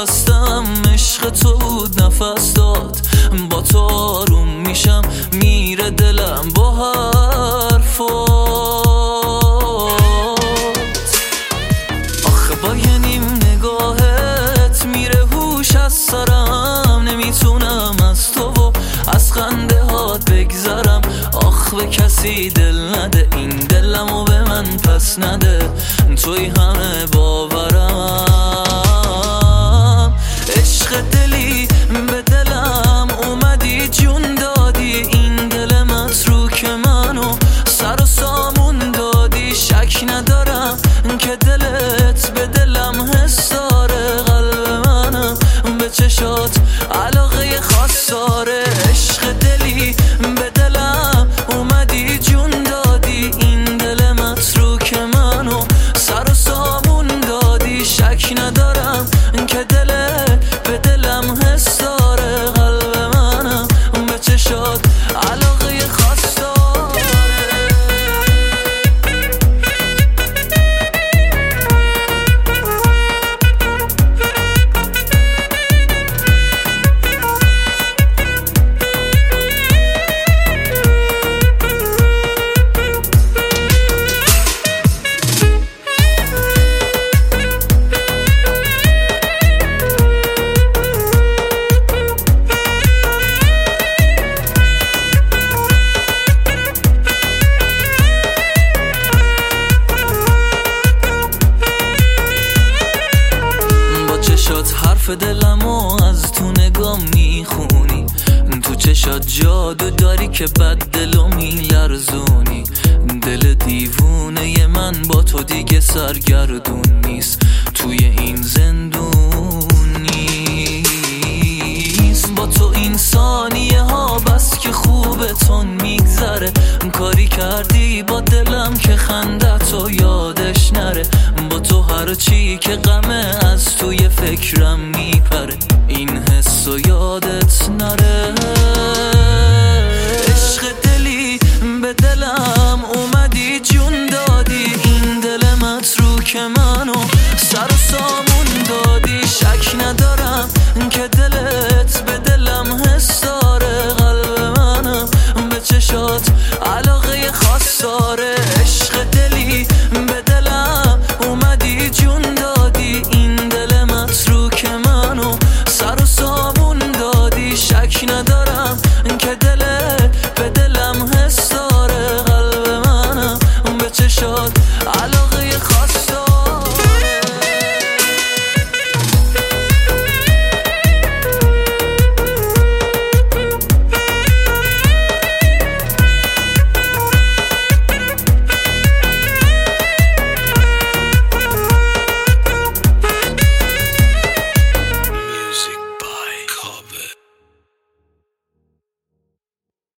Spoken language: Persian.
خواستم عشق تو بود نفس داد، با تو آروم میشم میره دلم با حرفات. آخه با یه نیم نگاهت میره هوش از سرم، نمیتونم از تو و از خنده هات بگذرم. آخ به کسی دل نده، این دلمو به من پس نده، توی همه باورم. عشق دلی به دلم اومدی جون دادی، این دل متروک منو سر و سامون دادی. شک ندارم که دلت به دلم حس داره، قلب منم به چشات علاقه خاص داره. عشق دلی به دلم اومدی جون دادی، این دل متروک منو سر و سامون دادی. شک ندارم که دلت به دلم حس داره، قلب منم به چشات علاقه خاص داره. حرف دلمو از تو نگاه میخونی، تو چشات جادو داری که بد دلو میلرزونی. دل دیوونه من با تو دیگه سرگردون نیست، توی این زندون نیست. با تو این ثانیه ها بس که خوبه تون میگذره، کاری کردی با دلم که خندتو یادش نره. با تو هر چی که غمه از توی فکرم میپره، این حس و یادت نره. عشق دلی به دلم اومدی جون دادی، این دل متروک منو سر و سامون